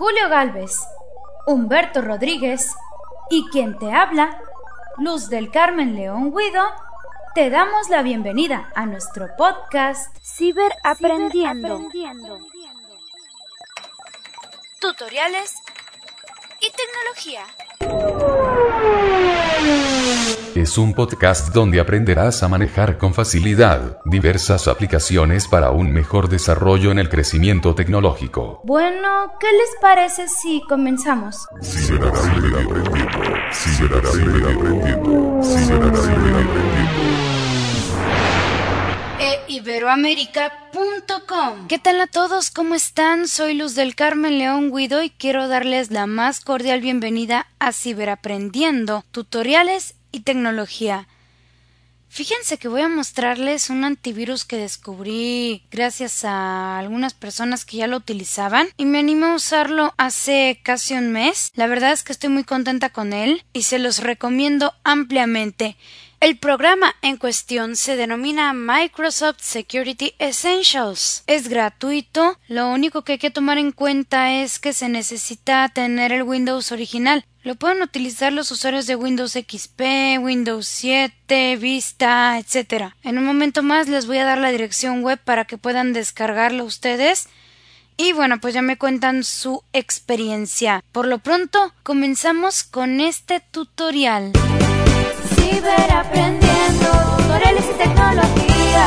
Julio Gálvez, Humberto Rodríguez y quien te habla, Luz del Carmen León Guido, te damos la bienvenida a nuestro podcast Ciberaprendiendo. Tutoriales y tecnología. Es un podcast donde aprenderás a manejar con facilidad diversas aplicaciones para un mejor desarrollo en el crecimiento tecnológico. Bueno, ¿qué les parece si comenzamos? Iberoamérica.com. ¿Qué tal a todos? ¿Cómo están? Soy Luz del Carmen León Guido y quiero darles la más cordial bienvenida a Ciberaprendiendo, tutoriales y tecnología. Fíjense que voy a mostrarles un antivirus que descubrí gracias a algunas personas que ya lo utilizaban y me animé a usarlo hace casi un mes. La verdad es que estoy muy contenta con él y se los recomiendo ampliamente. El programa en cuestión se denomina Microsoft Security Essentials. Es gratuito, lo único que hay que tomar en cuenta es que se necesita tener el Windows original. Lo pueden utilizar los usuarios de Windows XP, Windows 7, Vista, etc. En un momento más les voy a dar la dirección web para que puedan descargarlo ustedes. Y bueno, pues ya me cuentan su experiencia. Por lo pronto, comenzamos con este tutorial. Ciberaprendiendo, tutoriales y tecnología.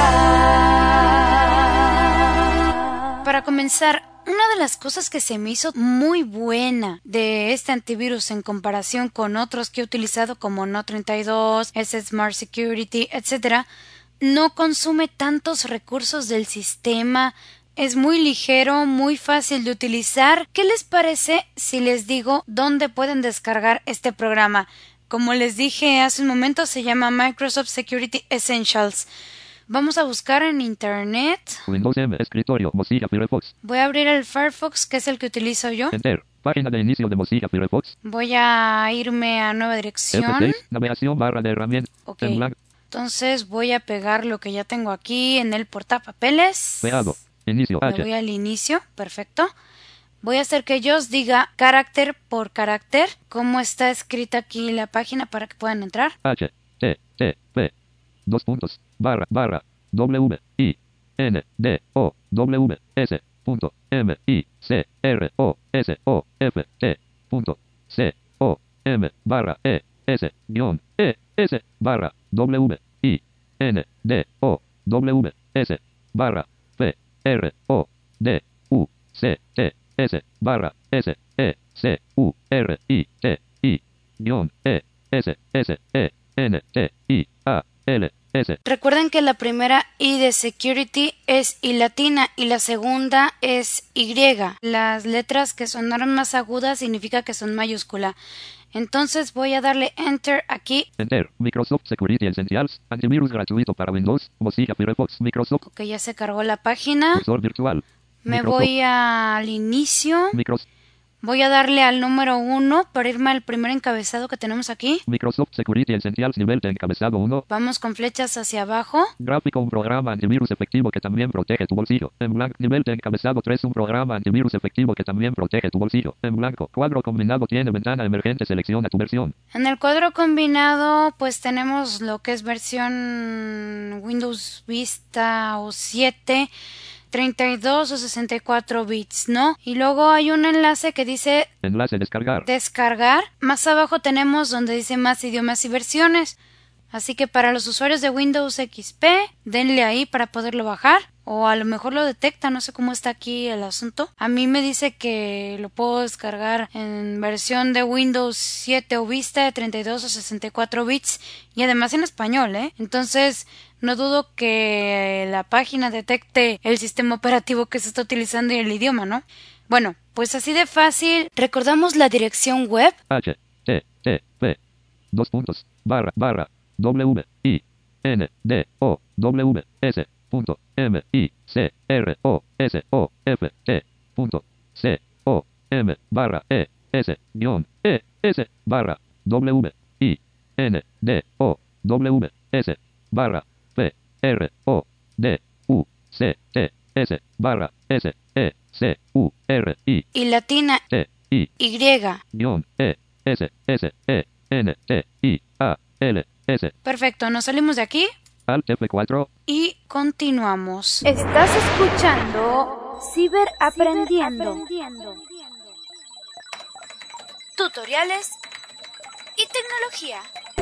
Para comenzar, una de las cosas que se me hizo muy buena de este antivirus en comparación con otros que he utilizado como No32, Smart Security, etc., no consume tantos recursos del sistema, es muy ligero, muy fácil de utilizar. ¿Qué les parece si les digo dónde pueden descargar este programa? Como les dije hace un momento, se llama Microsoft Security Essentials. Vamos a buscar en internet. Windows M, escritorio, Mozilla Firefox. Voy a abrir el Firefox, que es el que utilizo yo. Enter. Página de inicio de Mozilla Firefox. Voy a irme a nueva dirección. F6, navegación barra de herramientas. Ok. En blanco. Entonces voy a pegar lo que ya tengo aquí en el portapapeles. Pegado. Inicio Me H. voy al inicio. Perfecto. Voy a hacer que yo os diga carácter por carácter cómo está escrita aquí la página para que puedan entrar. H. E. E. P. Dos puntos. Barra. Barra. W. I. N. D. O. W. S. Punto. M. I. C. R. O. S. O. F. E. Punto. C. O. M. Barra. E. S. Guión. E. S. Barra. W. I. N. D. O. W. S. Barra. P. R. O. D. U. C. E. S. Barra. S. E. C. U. R. I. E. I. Guión. E. S. S. E. N. E. I. A. L. S. Recuerden que la primera I de security es I latina y la segunda es Y. Las letras que sonaron más agudas significa que son mayúscula. Entonces voy a darle Enter aquí. Enter. Microsoft Security Essentials. Antivirus gratuito para Windows. Mozilla Firefox. Microsoft. Ok, ya se cargó la página. Cursor virtual. Me Microsoft. voy al inicio. Microsoft. Voy a darle al número 1 para irme al primer encabezado que tenemos aquí. Microsoft Security Essentials nivel de encabezado 1. Vamos con flechas hacia abajo. Gráfico, un programa antivirus efectivo que también protege tu bolsillo. En blanco, nivel de encabezado 3, un programa antivirus efectivo que también protege tu bolsillo. En blanco, cuadro combinado tiene ventana emergente, selecciona tu versión. En el cuadro combinado pues tenemos lo que es versión Windows Vista o 7, 32 o 64 bits, ¿no? Y luego hay un enlace que dice Enlace descargar. descargar. Más abajo tenemos donde dice más idiomas y versiones. Así que para los usuarios de Windows XP, denle ahí para poderlo bajar. O a lo mejor lo detecta, no sé cómo está aquí el asunto. A mí me dice que lo puedo descargar en versión de Windows 7 o Vista de 32 o 64 bits. Y además en español, ¿eh? Entonces no dudo que la página detecte el sistema operativo que se está utilizando y el idioma, ¿no? Bueno, pues así de fácil. ¿Recordamos la dirección web? H. E. E. P. Dos puntos. Barra. Barra. W. I. N. D. O. W. S. Punto. M. I. C. R. O. S. O. F. E. Punto. C. O. M. Barra. E. S. Guión. E. S. Barra. W. I. N. D. O. W. S. Barra. P. R. O. D. U. C. E. S. Barra. S. E, C, U, R, I, y latina T, I, Y. guión, E, S, S, E, N, T, I, A, L, S. Perfecto, nos salimos de aquí Alt F4. y continuamos. Estás escuchando Ciberaprendiendo. Tutoriales y tecnología.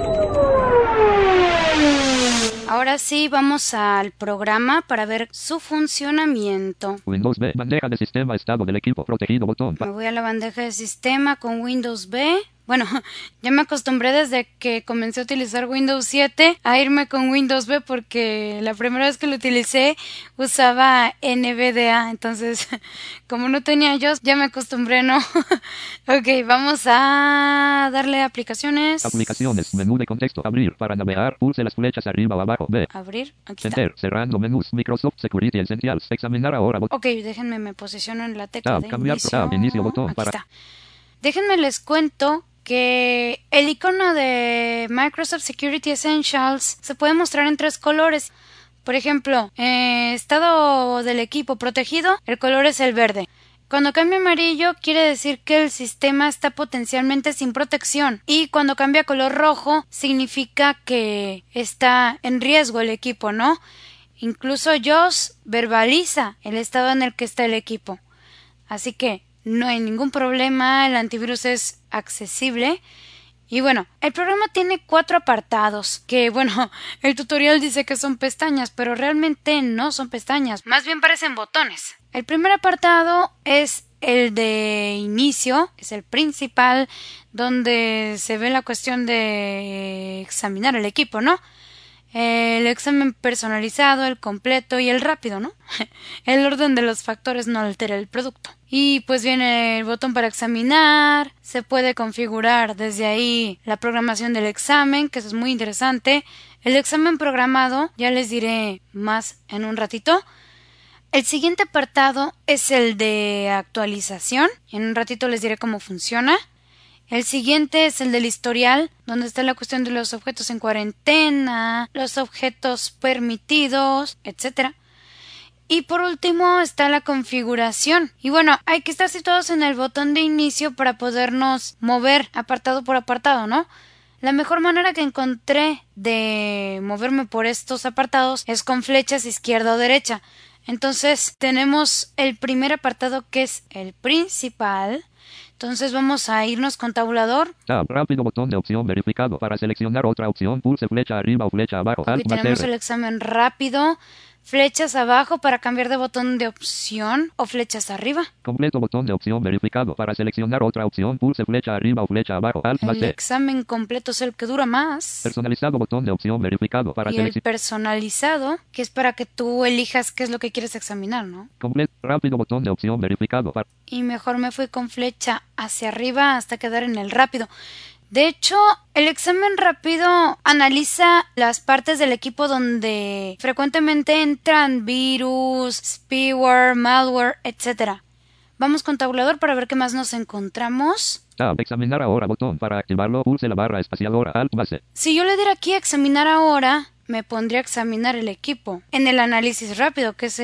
Ahora sí, vamos al programa para ver su funcionamiento. Windows B, bandeja de sistema, estado del equipo protegido, botón. Me voy a la bandeja de sistema con Windows B. Bueno, ya me acostumbré desde que comencé a utilizar Windows 7 a irme con Windows B porque la primera vez que lo utilicé usaba NVDA. Entonces, como no tenía yo, ya me acostumbré, ¿no? Ok, vamos a darle a aplicaciones. Aplicaciones, menú de contexto, abrir, para navegar, pulse las flechas arriba o abajo, B. Abrir, aquí está. Enter, cerrando menús, Microsoft Security Essentials, examinar ahora, botón. Ok, déjenme, me posiciono en la tecla de Cambiar, inicio. inicio, botón, Aquí para. está. Déjenme les cuento que el icono de Microsoft Security Essentials se puede mostrar en 3 colores. Por ejemplo, estado del equipo protegido, el color es el verde. Cuando cambia a amarillo quiere decir que el sistema está potencialmente sin protección, y cuando cambia a color rojo significa que está en riesgo el equipo, ¿no? Incluso JAWS verbaliza el estado en el que está el equipo. Así que no hay ningún problema, el antivirus es accesible. Y bueno, el programa tiene 4 apartados, que bueno, el tutorial dice que son pestañas, pero realmente no son pestañas, más bien parecen botones. El primer apartado es el de inicio, es el principal, donde se ve la cuestión de examinar el equipo, ¿no? El examen personalizado, el completo y el rápido, ¿no? El orden de los factores no altera el producto. Y pues viene el botón para examinar, se puede configurar desde ahí la programación del examen, que eso es muy interesante. El examen programado, ya les diré más en un ratito. El siguiente apartado es el de actualización, y en un ratito les diré cómo funciona. El siguiente es el del historial, donde está la cuestión de los objetos en cuarentena, los objetos permitidos, etc. Y por último está la configuración. Y bueno, hay que estar situados en el botón de inicio para podernos mover apartado por apartado, ¿no? La mejor manera que encontré de moverme por estos apartados es con flechas izquierda o derecha. Entonces tenemos el primer apartado, que es el principal. Entonces vamos a irnos con tabulador. Rápido, botón de opción verificado. Para seleccionar otra opción, pulse flecha arriba o flecha abajo. Aquí tenemos el examen rápido. Flechas abajo para cambiar de botón de opción, o flechas arriba. Completo, botón de opción verificado. Para seleccionar otra opción, pulse flecha arriba o flecha abajo. El examen completo es el que dura más. Personalizado, botón de opción verificado. Para y el personalizado, que es para que tú elijas qué es lo que quieres examinar, ¿no? Completo, rápido, botón de opción verificado. Y mejor me fui con flecha hacia arriba hasta quedar en el rápido. De hecho, el examen rápido analiza las partes del equipo donde frecuentemente entran virus, spyware, malware, etc. Vamos con tabulador para ver qué más nos encontramos. Examinar ahora, botón. Para activarlo, pulse la barra espaciadora, Alt base. Si yo le diera aquí examinar ahora, me pondría a examinar el equipo en el análisis rápido, que es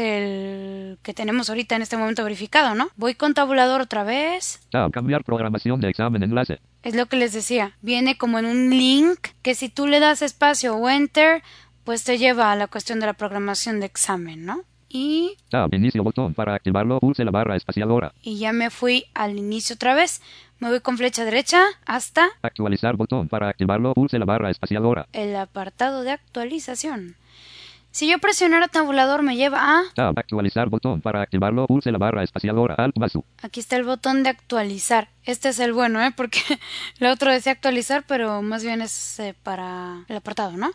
el que tenemos ahorita en este momento verificado, ¿no? Voy con tabulador otra vez. Cambiar programación de examen, enlace. Es lo que les decía, viene como en un link que si tú le das espacio o enter, pues te lleva a la cuestión de la programación de examen, ¿no? Y inicio, botón. Para activarlo, pulse la barra espaciadora. Y ya me fui al inicio otra vez. Me voy con flecha derecha hasta actualizar, botón. Para activarlo, pulse la barra espaciadora. El apartado de actualización. Si yo presionara tabulador me lleva a actualizar, botón. Para activarlo, pulse la barra espaciadora, Alt basu. Aquí está el botón de actualizar. Este es el bueno, porque el otro decía actualizar, pero más bien es para el apartado, ¿no?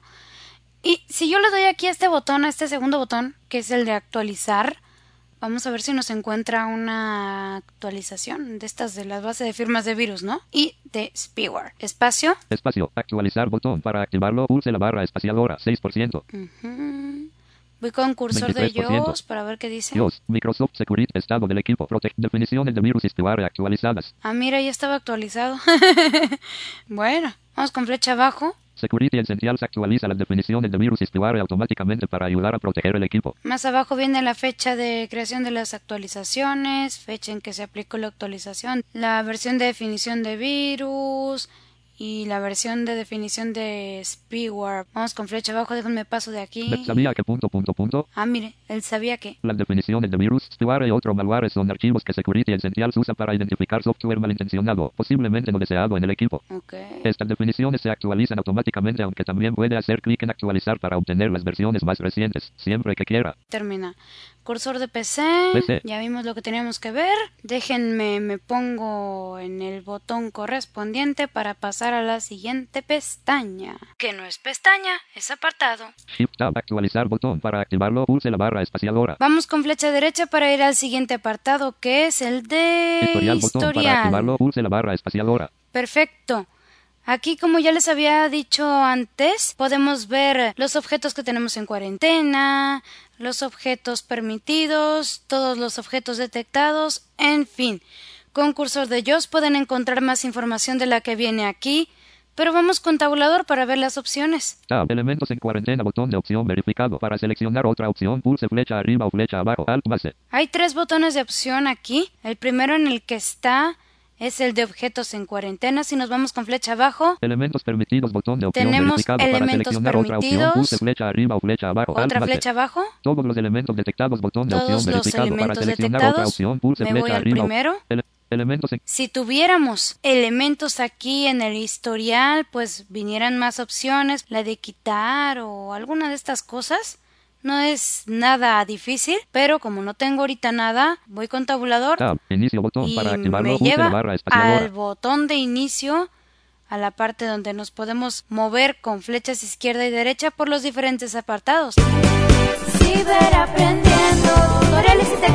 Y si yo le doy aquí a este botón, a este segundo botón, que es el de actualizar, vamos a ver si nos encuentra una actualización de estas de las bases de firmas de virus, ¿no? Y de spyware. Espacio. Actualizar, botón. Para activarlo, pulse la barra espaciadora, 6%. Voy con cursor 23%. De JAWS para ver qué dice. JAWS, Microsoft Security, estado del equipo, definiciones de virus y spyware actualizadas. Mira, ya estaba actualizado. Bueno, vamos con flecha abajo. Security Essentials actualiza las definiciones de virus y spyware automáticamente para ayudar a proteger el equipo. Más abajo viene la fecha de creación de las actualizaciones, fecha en que se aplicó la actualización, la versión de definición de virus y la versión de definición de spyware. Vamos con flecha abajo, déjenme paso de aquí. ¿Sabía que Ah, mire, él sabía que. Las definiciones de virus, spyware y otro malware son archivos que Security Essentials usa para identificar software malintencionado, posiblemente no deseado en el equipo. Okay. Estas definiciones se actualizan automáticamente, aunque también puede hacer clic en actualizar para obtener las versiones más recientes, siempre que quiera. Termina. Cursor de PC. Ya vimos lo que teníamos que ver. Déjenme, me pongo en el botón correspondiente para pasar a la siguiente pestaña. Que no es pestaña, es apartado. Shift Tab, actualizar botón. Para activarlo, pulse la barra espaciadora. Vamos con flecha derecha para ir al siguiente apartado, que es el de historial. Botón. Para activarlo, pulse la barra espaciadora. Perfecto. Aquí, como ya les había dicho antes, podemos ver los objetos que tenemos en cuarentena, los objetos permitidos, todos los objetos detectados, en fin. Con cursor de JAWS pueden encontrar más información de la que viene aquí, pero vamos con tabulador para ver las opciones. Tab, elementos en cuarentena, botón de opción verificado. Para seleccionar otra opción, pulse flecha arriba o flecha abajo, Alt base. Hay 3 botones de opción aquí. El primero en el que está es el de objetos en cuarentena. Si nos vamos con flecha abajo, elementos permitidos, botón de opción tenemos verificado. elementos para seleccionar permitidos, otra opción, pulse flecha arriba o flecha abajo, otra Alt flecha abajo. Todos los elementos detectados, botón de opción verificado. Para seleccionar otra opción, pulse me flecha voy al arriba. Primero. Elementos en... Si tuviéramos elementos aquí en el historial, pues vinieran más opciones, la de quitar o alguna de estas cosas. No es nada difícil, pero como no tengo ahorita nada, voy con tabulador. Tab, inicio botón. Y para activarlo, me pulse lleva la barra espaciadora. al botón de inicio, a la parte donde nos podemos mover con flechas izquierda y derecha por los diferentes apartados. Ciberaprendiendo, tutoriales y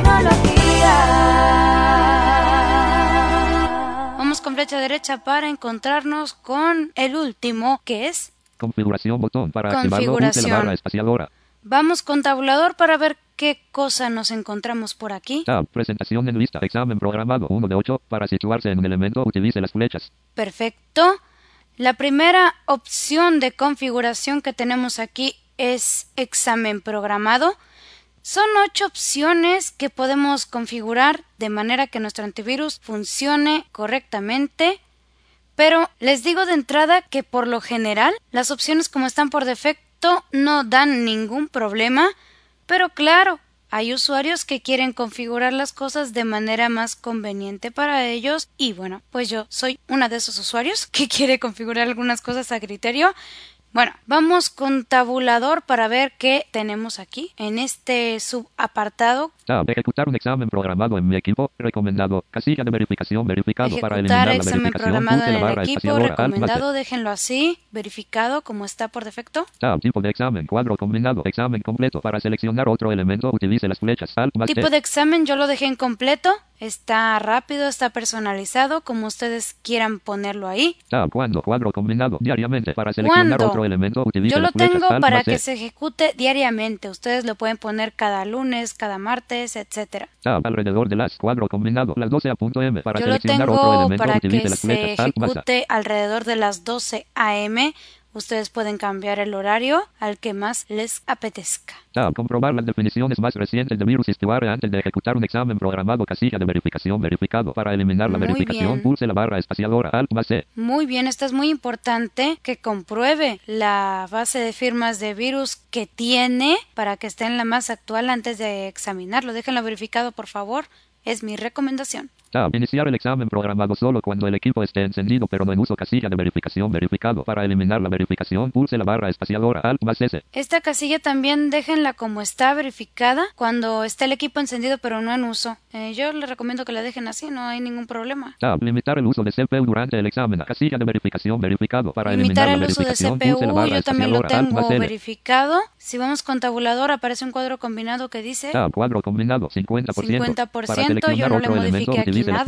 tecnología. Vamos con flecha derecha para encontrarnos con el último, que es configuración, botón. Para activarlo, pulse la barra espaciadora. Vamos con tabulador para ver qué cosa nos encontramos por aquí. Tab, presentación en lista, examen programado 1 de 8. Para situarse en un elemento, utilice las flechas. Perfecto. La primera opción de configuración que tenemos aquí es examen programado. Son 8 opciones que podemos configurar de manera que nuestro antivirus funcione correctamente. Pero les digo de entrada que por lo general las opciones como están por defecto no dan ningún problema, pero claro, hay usuarios que quieren configurar las cosas de manera más conveniente para ellos y bueno, pues yo soy una de esos usuarios que quiere configurar algunas cosas a criterio. Bueno, vamos con tabulador para ver qué tenemos aquí en este subapartado. Ejecutar un examen programado en mi equipo, recomendado. Casilla de verificación verificado. Para eliminar la examen verificación, programado pulse en la el barra equipo, espaciadora, recomendado, déjenlo así, verificado como está por defecto. Tipo de examen, cuadro combinado, examen completo. Para seleccionar otro elemento, utilice las flechas, Alt más Tipo de examen yo lo dejé en completo. Está rápido, está personalizado, como ustedes quieran ponerlo ahí. ¿Cuándo? Cuadro combinado diariamente. Para seleccionar otro elemento, utilice yo lo las flechas, tengo Alt para más que se ejecute diariamente. Ustedes lo pueden poner cada lunes, cada martes, etcétera. Alrededor de las cuadro combinado, las 12 a.m. Para yo lo seleccionar otro tengo elemento, para utilice que las se flechas, Alt más A. ejecute alrededor de las 12 a.m. Ustedes pueden cambiar el horario al que más les apetezca. Comprobar las definiciones más recientes de virus y spyware antes de ejecutar un examen programado. Casilla de verificación verificado. Para eliminar la Muy verificación, bien. pulse la barra espaciadora, Alt más C. Muy bien, esto es muy importante que compruebe la base de firmas de virus que tiene para que esté en la más actual antes de examinarlo. Déjenlo verificado, por favor. Es mi recomendación. Iniciar el examen programado solo cuando el equipo esté encendido pero no en uso. Casilla de verificación verificado. Para eliminar la verificación, pulse la barra espaciadora, Alt más S. Esta casilla también déjenla como está verificada cuando esté el equipo encendido pero no en uso. Yo les recomiendo que la dejen así, no hay ningún problema. Limitar el uso de CPU durante el examen. Casilla de verificación verificado. Para Limitar eliminar la el uso de verificación, pulse la CPU, barra yo también lo espaciadora, Alt más tengo L. verificado. Si vamos con tabulador aparece un cuadro combinado que dice Cuadro combinado 50%. 50%, Para seleccionar yo no le otro elemento, modifiqué aquí utilice las nada. flechas.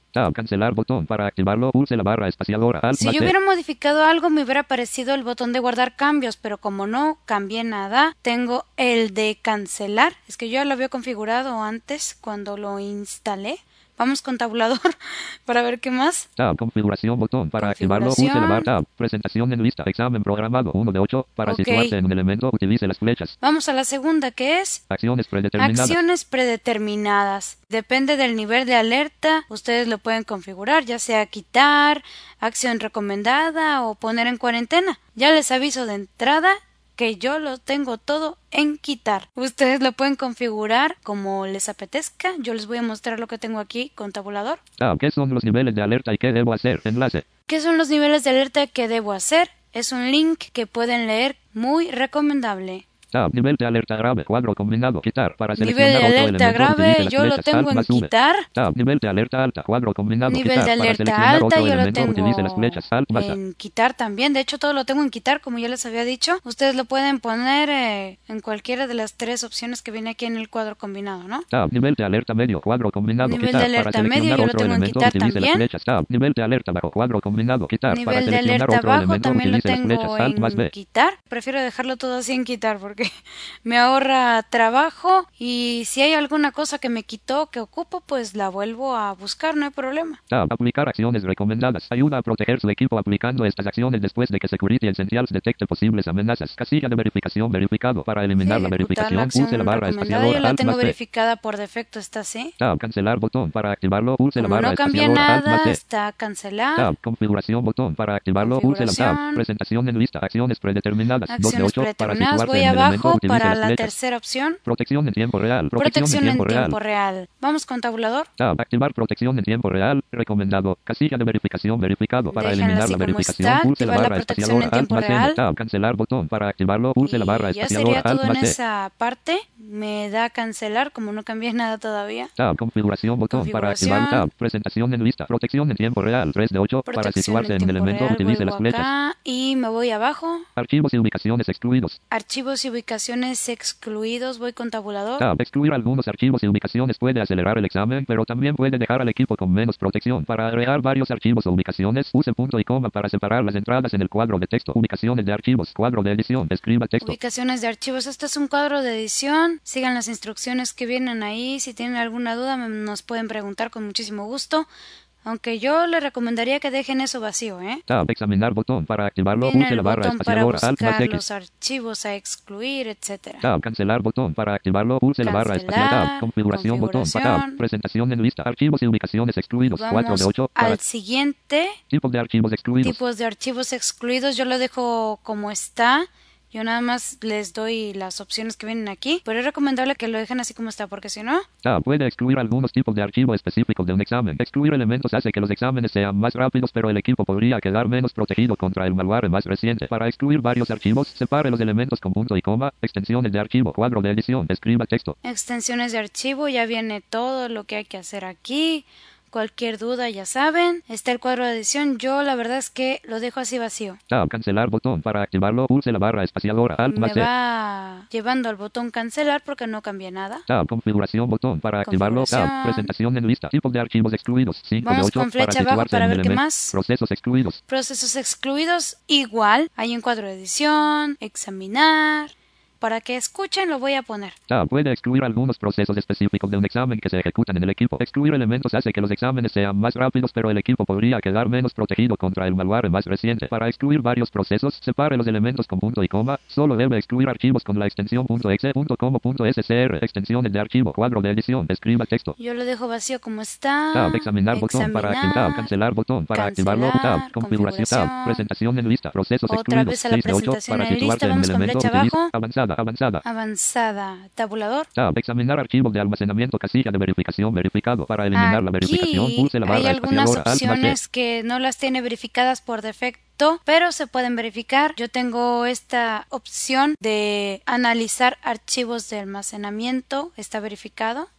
Tab, cancelar botón. Para activarlo, pulse la barra espaciadora. Alt Si más yo D. hubiera modificado algo, me hubiera aparecido el botón de guardar cambios, pero como no cambié nada, tengo el de cancelar. Es que yo ya lo había configurado antes cuando lo instalé. Vamos con tabulador para ver qué más. Tab, configuración, botón. Para activarlo, pulse la barra. Tab, presentación en lista. Examen programado 1 de 8. Para Ok. situarse en un elemento, utilice las flechas. Vamos a la segunda, que es Acciones predeterminadas. acciones predeterminadas. Depende del nivel de alerta, ustedes lo pueden configurar, ya sea quitar, acción recomendada o poner en cuarentena. Ya les aviso de entrada que yo lo tengo todo en quitar. Ustedes lo pueden configurar como les apetezca. Yo les voy a mostrar lo que tengo aquí con tabulador. Tab, ¿qué son los niveles de alerta y qué debo hacer? Enlace. ¿Qué son los niveles de alerta que debo hacer? Es un link que pueden leer, muy recomendable. Tab, nivel de alerta grave, cuadro combinado, quitar. Para Nivel seleccionar de otro alerta elemento, grave, utilice las yo lo flechas. tengo Alt en más V. quitar. Tab, nivel de alerta alta, cuadro combinado, Nivel quitar. de Para alerta seleccionar alta, otro yo lo elemento, utilice las tengo flechas. Alt más A. en quitar también. De hecho, todo lo tengo en quitar, como ya les había dicho. Ustedes lo pueden poner en cualquiera de las tres opciones que viene aquí en el cuadro combinado, ¿no? Tab, nivel de alerta medio, cuadro combinado, Nivel quitar. de alerta Para seleccionar medio, yo lo otro tengo en elemento, quitar utilice las también. flechas. Tab, nivel de alerta bajo, cuadro combinado, quitar. Para Nivel de seleccionar alerta otro bajo elemento, también lo utilice las flechas. tengo Alt más en B. quitar. Prefiero dejarlo todo así en quitar porque me ahorra trabajo y si hay alguna cosa que me quitó, que ocupo, pues la vuelvo a buscar, no hay problema. Tab, aplicar acciones recomendadas. Ayuda a proteger su equipo aplicando estas acciones después de que Security Essentials detecte posibles amenazas. Casilla de verificación verificado. Para eliminar la Ejecutar verificación, pulse la barra recomendada, yo espaciadora. la Alt tengo más B. verificada por defecto, está así. Tab, cancelar botón. Para activarlo, pulse la Como barra no cambié espaciadora. Alt más nada, C. está cancelar. Tab, configuración botón. Para activarlo, pulse la tab. Configuración. Presentación en lista. Acciones predeterminadas. 2 de Acciones 8. Para predeterminadas, situarse voy en el elemento, abajo utilice para las la flechas. tercera opción. Protección en tiempo real. Protección en real. tiempo real. Vamos con tabulador. Tab, activar protección en tiempo real. Recomendado. Casilla de verificación verificado. Para Déjenla eliminar así la como verificación, está. pulse la Activar la barra protección espaciadora. en Alt tiempo más N. real. Tab, cancelar botón. Para activarlo, pulse la barra Y ya espaciadora. sería Alt todo en más C. esa parte. Me da cancelar, como no cambié nada todavía. Tab, configuración botón. Para Configuración. activar tab. Presentación en lista. Protección en tiempo real. 3 de 8. Para Protección situarse en en el tiempo elemento, real. utilice las Vuelvo flechas. acá y me voy abajo. Archivos y ubicaciones excluidos. Archivos y ubicaciones excluidos. Voy con tabulador. Tab, excluir algunos archivos y ubicaciones puede acelerar el examen, pero también puede dejar al equipo con menos protección. Para agregar varios archivos o ubicaciones, use punto y coma para separar las entradas en el cuadro de texto. Ubicaciones de archivos, cuadro de edición, escriba texto. Ubicaciones de archivos. Este es un cuadro de edición. Sigan las instrucciones que vienen ahí. Si tienen alguna duda, nos pueden preguntar con muchísimo gusto. Aunque yo les recomendaría que dejen eso vacío, ¿eh? Tab, examinar botón. Para activarlo, Viene pulse el la barra botón para espaciadora. Alt más buscar X. los archivos a excluir, etcétera. Tab, cancelar botón. Para activarlo, pulse la barra Cancelar, espaciadora. Tab, configuración botón. Tab, presentación en lista. Archivos y ubicaciones excluidos. 4 Vamos de 8. Para al siguiente. tipos de archivos excluidos. Tipos de archivos excluidos. Yo lo dejo como está. Yo nada más les doy las opciones que vienen aquí, pero es recomendable que lo dejen así como está, porque si no... Tab, puede excluir algunos tipos de archivo específicos de un examen. Excluir elementos hace que los exámenes sean más rápidos, pero el equipo podría quedar menos protegido contra el malware más reciente. Para excluir varios archivos, separe los elementos con punto y coma. Extensiones de archivo, cuadro de edición, escriba texto. Extensiones de archivo, ya viene todo lo que hay que hacer aquí. Cualquier duda ya saben, está el cuadro de edición, yo la verdad es que lo dejo así vacío. Tab, cancelar botón. Para activarlo, pulse la barra espaciadora. Alt más Me C. va llevando al botón cancelar porque no cambié nada. Tab, configuración botón. Para activarlo, tab, presentación en lista. Tipos de archivos excluidos. 5 de Vamos 8. con flecha abajo para ver qué más. Procesos excluidos. Procesos excluidos, igual, hay un cuadro de edición, examinar. Para que escuchen lo voy a poner. Tab, puede excluir algunos procesos específicos de un examen que se ejecutan en el equipo. Excluir elementos hace que los exámenes sean más rápidos, pero el equipo podría quedar menos protegido contra el malware más reciente. Para excluir varios procesos, separe los elementos con punto y coma. Solo debe excluir archivos con la extensión .exe, .com, .scr. Extensiones de archivo, cuadro de edición, escriba texto. Yo lo dejo vacío como está. Tab, examinar botón para activar. Cancelar botón para activarlo. Tab, configuración. Tab, presentación en lista. Procesos otra excluidos. vez a la 6 de 8. presentación Para en situarse lista. en el Vamos con elemento. flecha abajo. Avanzada. Avanzada. Tabulador. Tab, examinar archivos de almacenamiento. Casilla de verificación verificado. Para eliminar la verificación, pulse la barra hay algunas espaciadora. Alt más C. opciones que no las tiene verificadas por defecto, pero se pueden verificar. Yo tengo esta opción de analizar archivos de almacenamiento. Está verificado.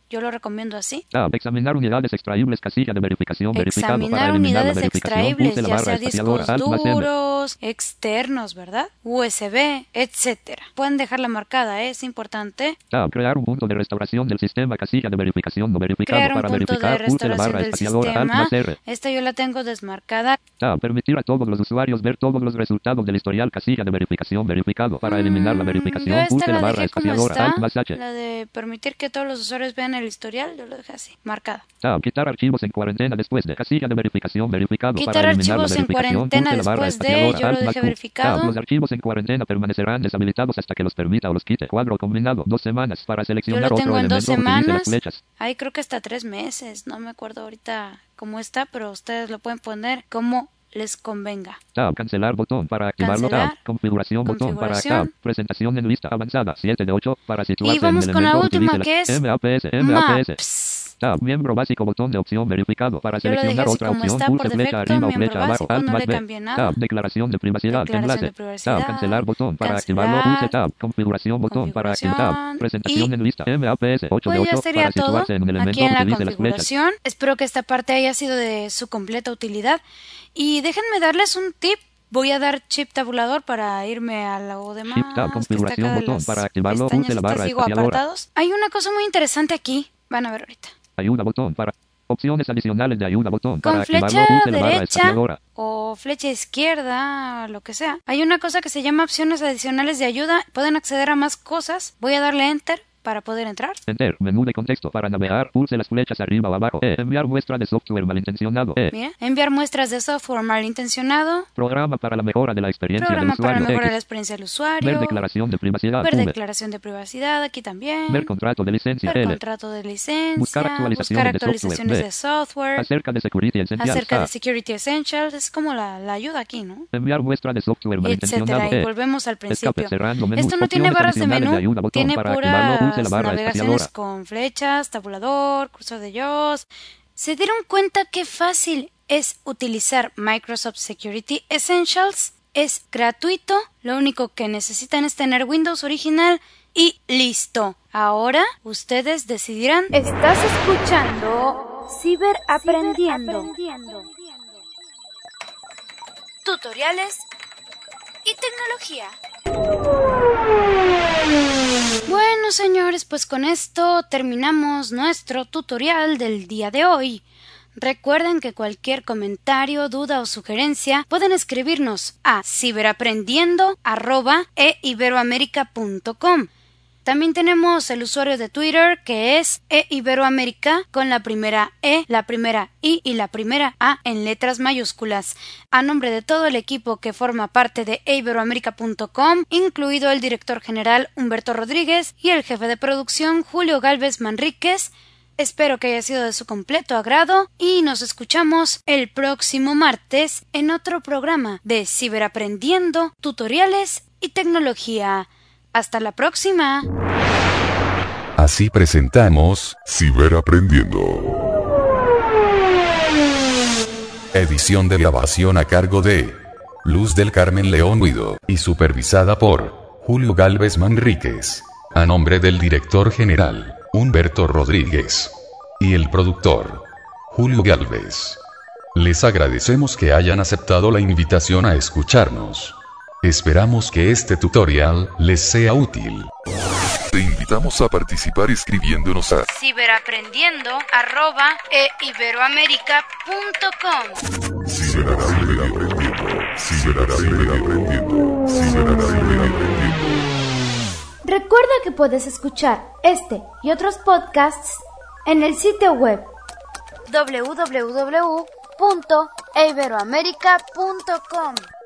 Yo lo recomiendo así. Examinar unidades extraíbles, casilla de verificación, verificado. Para Examinar eliminar la unidades verificación, extraíbles, pulse la ya barra sea espaciadora, discos Alt más M. duros, externos, ¿verdad? USB, etcétera. Pueden dejarla marcada, es importante. Crear un punto de restauración del sistema, casilla de verificación no verificado. Crear un Para punto de verificar, pulse la restauración barra del espaciadora, Alt sistema. más R. Esta yo la tengo desmarcada. Permitir a todos los usuarios ver todos los resultados del historial, casilla de verificación verificado. Para eliminar la Yo verificación, esta pulse la la barra dejé como espaciadora, está, Alt más H. la de permitir que todos los usuarios vean el historial, yo lo dejé así, marcada. Quitar archivos en cuarentena después de casilla de verificación verificado. Quitar Para eliminar la archivos en verificación, cuarentena pulse la barra después de, espaciadora, yo lo Alt más dejé Q. verificado. Los archivos en cuarentena permanecerán deshabilitados hasta que los permita o los quite. Cuadro combinado, 2 semanas. Para Yo seleccionar lo otro tengo en 2 elemento, utilice las semanas. flechas. Ahí creo que hasta 3 meses. No me acuerdo ahorita cómo está, pero ustedes lo pueden poner como les convenga. Cancelar botón para activarlo. Cancelar. Configuración botón para Configuración. presentación en lista avanzada 7 de 8 para situarse Y vamos en el con la elemento, última, utilice que es MAPS. Maps. Miembro básico botón de opción verificado. Para Yo lo dejé seleccionar así otra como opción, está pulse por flecha defecto, arriba o miembro flecha abajo, básico, Alt no más le B. cambié nada. Declaración de privacidad, Declaración enlace. de privacidad. Cancelar botón para Cancelar. activarlo, pulse configuración botón para activar. Presentación Y en lista MAPS 8 pues de ya 8 sería para todo situarse en un elemento, aquí en la utilice las flechas. configuración. Espero que esta parte haya sido de su completa utilidad. Y déjenme darles un tip. Voy a dar chip tabulador para irme a lo demás. Shift Tab, configuración que está acá de botón las para activarlo, pestañas pulse la barra estas, digo, espaciadora. apartados. Hay una cosa muy interesante aquí. Van a ver ahorita. Ayuda botón para opciones adicionales de ayuda botón para Con activarlo, flecha pulse la barra derecha espaciadora. o flecha izquierda, lo que sea. Hay una cosa que se llama opciones adicionales de ayuda. Pueden acceder a más cosas. Voy a darle Enter para poder entrar. Enter, menú de contexto para navegar, pulse las flechas arriba o abajo. Enviar muestra de software malintencionado. Mira, enviar muestras de software malintencionado. Programa para la mejora de la experiencia Programa del para usuario. mejorar la experiencia del usuario. Ver declaración de privacidad. Ver V. declaración de privacidad, aquí también. Ver contrato de licencia. Ver L. contrato de licencia. Buscar actualizaciones de software. Acerca de Security Essentials. Acerca de Security Essentials. Es como la ayuda aquí, ¿no? Enviar muestra de software malintencionado. Etcétera. Y volvemos al principio. Escape, cerrando menú. Esto no tiene Opciones barras de adicionales menú. ayuda, botón Tiene para activarlo, pulse la puras barra navegaciones espaciadora. con flechas, tabulador, cursor de JAWS. ¿Se dieron cuenta qué fácil es utilizar Microsoft Security Essentials? Es gratuito, lo único que necesitan es tener Windows original y listo. Ahora ustedes decidirán. Estás escuchando Ciberaprendiendo. Tutoriales y tecnología. Bueno, señores, pues con esto terminamos nuestro tutorial del día de hoy. Recuerden que cualquier comentario, duda o sugerencia pueden escribirnos a ciberaprendiendo@eiberoamerica.com. También tenemos el usuario de Twitter, que es eiberoamerica, con la primera E, la primera I y la primera A en letras mayúsculas. A nombre de todo el equipo que forma parte de eiberoamerica.com, incluido el director general Humberto Rodríguez y el jefe de producción Julio Gálvez Manríquez, espero que haya sido de su completo agrado y nos escuchamos el próximo martes en otro programa de Ciberaprendiendo, Tutoriales y Tecnología. ¡Hasta la próxima! Así presentamos Ciberaprendiendo. Edición de grabación a cargo de Luz del Carmen León Guido y supervisada por Julio Gálvez Manríquez. A nombre del director general Humberto Rodríguez y el productor Julio Gálvez. Les agradecemos que hayan aceptado la invitación a escucharnos. Esperamos que este tutorial les sea útil. Te invitamos a participar escribiéndonos a ciberaprendiendo@eiberoamerica.com. Ciberaprendiendo. Recuerda que puedes escuchar este y otros podcasts en el sitio web www.eiberoamerica.com.